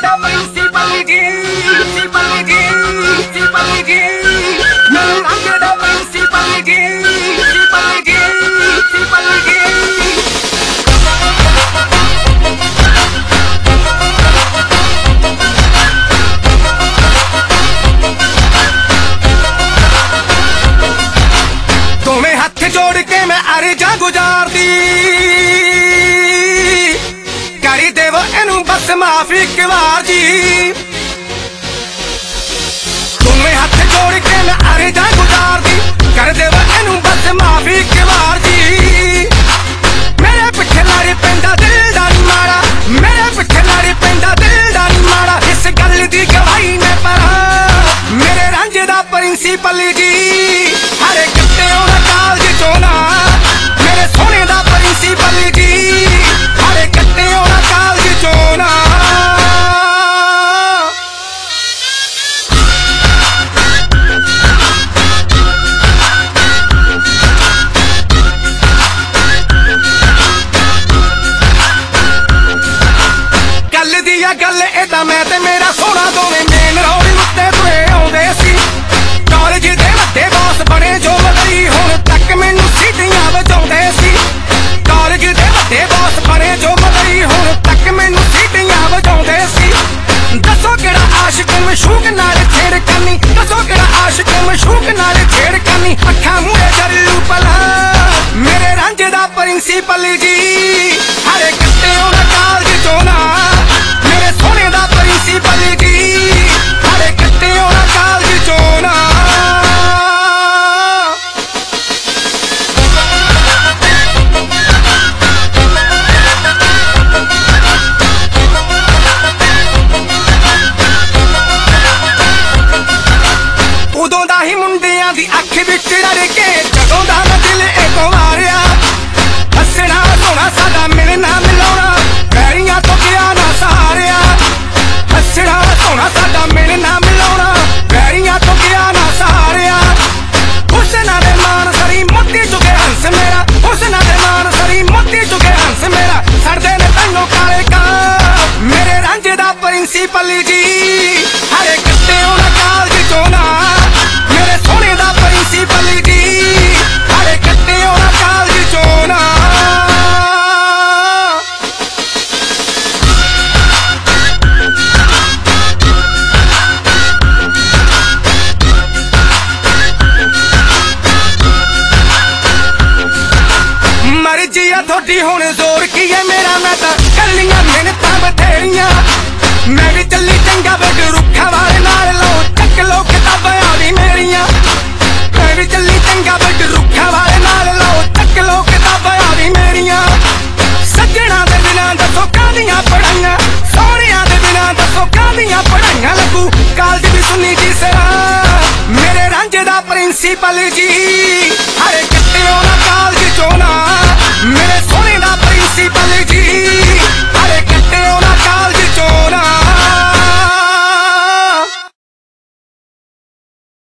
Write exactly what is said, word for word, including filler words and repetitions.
ਦਾ principal ji principal ji principal ji ਮੇਰੇ ਰੰਗ ਦਾ principal ji principal ji principal ji ਦੋਵੇਂ ਹੱਥ ਜੋੜ ਕੇ ਮੈਂ ਅਰਜ਼ਾਂ ਗੁਜ਼ਾਰਦੀ ਕਰੀ ਦੇਵੋ ਇਹਨੂੰ ਬਸ ਮਾਫ ਇੱਕ ਵਾਰ ਜੀ ਦੋਵੇਂ ਹੱਥ ਜੋੜ ਕੇ ਮੈਂ ਅਰਜ਼ਾਂ ਗੁਜ਼ਾਰਦੀ ਕਰ ਦੇਵੋ ਇਹਨੂੰ ਬਸ ਮਾਫ ਇੱਕ ਵਾਰ ਜੀ ਮੇਰੇ ਪਿੱਛੇ ਲੜ ਪੈਂਦਾ ਦਿਲ ਦਾ ਨੀ ਮਾੜਾ ਮੇਰੇ ਪਿੱਛੇ ਲੜ ਪੈਂਦਾ ਦਿਲ ਦਾ ਨੀ ਮਾੜਾ ਇਸ ਗੱਲ ਦੀ ਗਵਾਹੀ ਮੈਂ ਪਰਾਂ ਮੇਰੇ ਰਾਂਝੇ ਦਾ ਪ੍ਰਿੰਸੀਪਲ ਜੀ ਹਰੇ ਕਿਤੇ ਉਹਦਾ ਕਾਲਜ ਚੋਂ ਨਾ ਮੇਰੇ ਸੋਹਣੇ ਦਾ ਪ੍ਰਿੰਸੀਪਲ ਜੀ ਹਰੇ ਕਿਤੇ ਉਹਦਾ ਕਾਲਜ ਚੋਂ ਨਾ ਗੱਲ ਦੀ ਆ ਗੱਲ ਏਦਾਂ ਮੈਂ ਤੇ ਮੇਰਾ ਸੋਹਣਾ ਦੋਵੇਂ ਮੇਨ ਰੋਡ ਉੱਤੇ ਤੁਰੇ ਆਉਂਦੇ ਸੀ ਕਾਲਜ ਦੇ ਵੱਡੇ ਬਾਸ ਬਣੇ ਜੋ ਮਦਈ ਹੁਣ ਤੱਕ ਮੈਨੂੰ ਸੀਟੀਆਂ ਵਜਾਉਂਦੇ ਸੀ ਕਾਲਜ ਦੇ ਵੱਡੇ ਬਾਸ ਬਣੇ ਜੋ ਮਦਈ ਹੁਣ ਤੱਕ ਮੈਨੂੰ ਸੀਟੀਆਂ ਵਜਾਉਂਦੇ ਸੀ ਦੱਸੋ ਕਿਹੜਾ ਆਸ਼ਿਕ ਮਸ਼ੂਕ ਨਾਲ ਛੇੜ ਕਰਨੀ ਦੱਸੋ ਕਿਹੜਾ ਆਸ਼ਿਕ ਮਸ਼ੂਕ ਨਾਲ ਛੇੜ ਕਰਨੀ ਅੱਖਾਂ ਮੂਹਰੇ ਜਰਲੂ ਪਲਾ ਮੇਰੇ ਰਾਂਝੇ ਦਾ ਪ੍ਰਿੰਸੀਪਲ ਜੀ ਹਰੇ ਕਿਤੇ ਉਹਦਾ ਕਾਲਜ ਚੋਂ ਨਾ ਮੇਰੇ ਸੋਹਣੇ ਦਾ ਪ੍ਰਿੰਸੀਪਲ ਜੀ ਹਰੇ ਕਿਤੇ ਉਹਦਾ ਕਾਲਜ ਚੋਂ ਨਾ ਉਦੋਂ ਦਾ ਹੀ ਮੁੰਡਿਆਂ ਦੀ ਅੱਖ ਵਿੱਚ ਡਰ ਕੇ ਜਦੋਂ ਦਾ ਮੈਂ ਦਿਲ ਇਹ ਮਾਰਿਆ ਹੱਸਣਾ ਸੋਹਣਾ ਸਾਡਾ ਮਿਲਣਾ ਮਿਲਾਉਣਾ ਪੈਰੀਆਂ ਤੋਂ ਗਿਆ ਨਾ ਸਹਾਰਿਆ ਹੱਸਣਾ ਸੋਹਣਾ ਸਾਡਾ ਮਿਲਣਾ ਮਿਲਾਉਣਾ ਪੈਰੀਆਂ ਤੋਂ ਗਿਆ ਨਾ ਸਹਾਰਿਆ ਹੁਸਨਾ ਦੇ ਮਾਨ ਸਰੀ ਮੋਤੀ ਚੁਕੇ ਹੰਸ ਮੇਰਾ ਹੁਸਨਾ ਦੇ ਮਾਨ ਸਰੀ ਮੋਤੀ ਚੁਕੇ ਹੰਸ ਮੇਰਾ ਸੜਦੇ ਨੇ ਤੈਨੂੰ ਕਾਲੇ ਕਾ ਮੇਰੇ ਰਾਂਝੇ ਦਾ ਪ੍ਰਿੰਸੀਪਲ ਜੀ ਹਰੇ ਕਿਤੇ ਉਹਦਾ ਕਾਲਜ ਚੋਂ ਨਾ ਮੇਰੇ ਸੋਹਣੇ ਦਾ ਪ੍ਰਿੰਸੀਪਲ ਜੀ ਹਰੇ ਕਿਤੇ ਉਹਦਾ ਕਾਲਜ ਚੋਂ ਨਾ ਮਰਜੀ ਆ ਤੁਹਾਡੀ ਹੁਣ ਜ਼ੋਰ ਕੀ ਹੈ ਮੇਰਾ ਮੈਂ ਤਾਂ ਕੱਲੀਆਂ ਮਿਹਨਤਾਂ ਬਥੇਰੀਆਂ ਮੈਂ ਵੀ ਚੱਲੀ ਚੰਗਾ ਬੈਠ ਰੁੱਖਾਂ ਵਾਲੇ ਨਾਲ ਲਓ ਚੱਕ ਲੋ